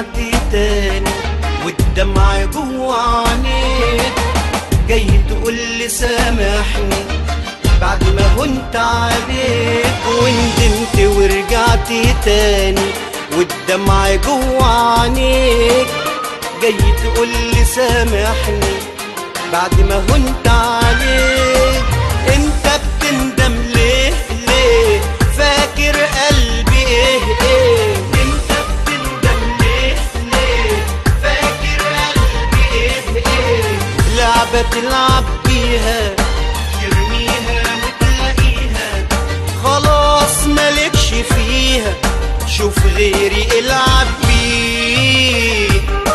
ورجعت تاني والدمع جوا عينيك، جاي تقولي سامحني بعد ما هنت عليك. وندمت ورجعت تاني والدمع جوا عينيك، جاي تقولي سامحني بعد ما هنت عليك. انت بتندم ليه ليه؟ فاكر قلبي ايه؟ انت بتندم ليه ليه؟ فاكر قلبي ايه؟ لعبة تلعب بيها ترميها وتلاقيها خلاص مالكش فيها، شوف غيري العب بيه.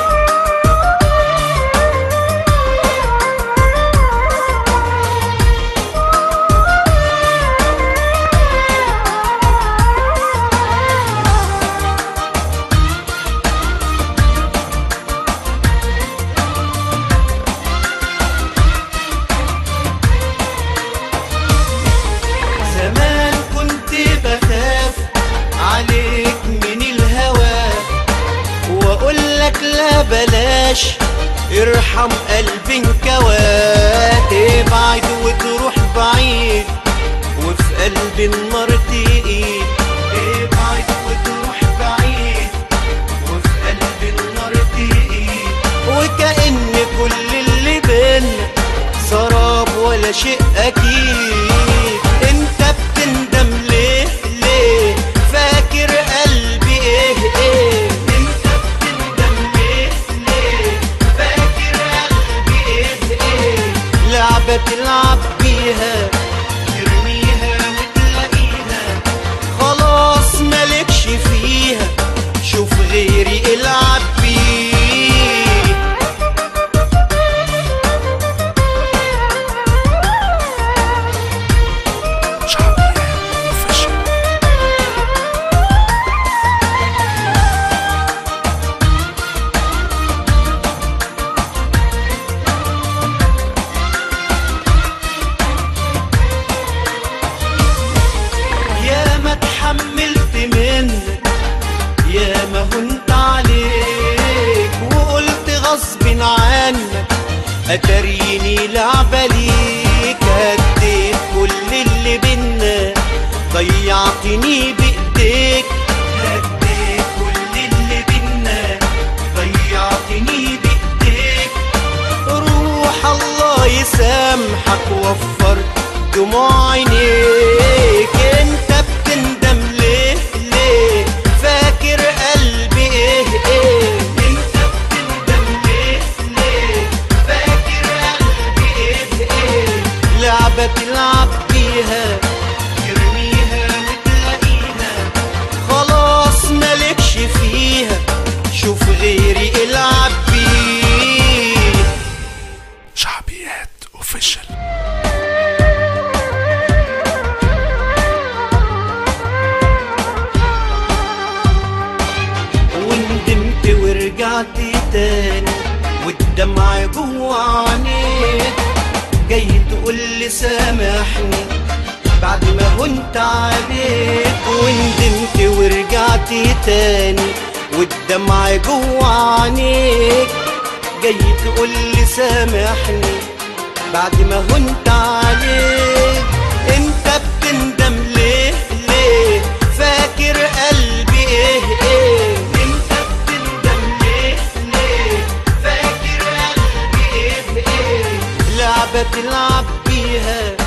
لا بلاش ارحم قلبي انكوات، ابعد وتروح بعيد وفي قلبي النار تقيل. ابعد وتروح بعيد وفي قلبي النار تقيل، وكأن كل اللي بينا سراب ولا شيء اكيد. انت بتندم ليه ليه؟ فاكر قلبي ايه؟ لعبة تلعب بيها ترميها وتلاقيها خلاص مالكش فيها، شوف غيري العب بيه. اتحملت منك يا ما هنت عليك، وقلت غصب عنك اتريني لعبة ليك. هديت كل اللي بينا ضيعتني بايديك، هديت كل اللي بينا ضيعتني بايديك. روح الله يسامحك وفر دموع عينيك. انت بتندم ليه ليه؟ فاكر قلبي ايه؟ انت بتندم ليه ليه؟ فاكر قلبي ايه؟ لعبة تلعب بيها ترميها وتلاقيها خلاص مالكش فيها، شوف غيري العب بيه. شعبيات اوفيشال. ورجعت تاني والدمع جوا عينيك، جاي تقولي سامحني بعد ما هنت عليك. وندمت ورجعت تاني والدمع جوا عينيك، جاي تقولي سامحني بعد ما هنت عليك. انت بتندم ليه ليه؟ فاكر قلبي ايه؟ لعبة تلعب بيها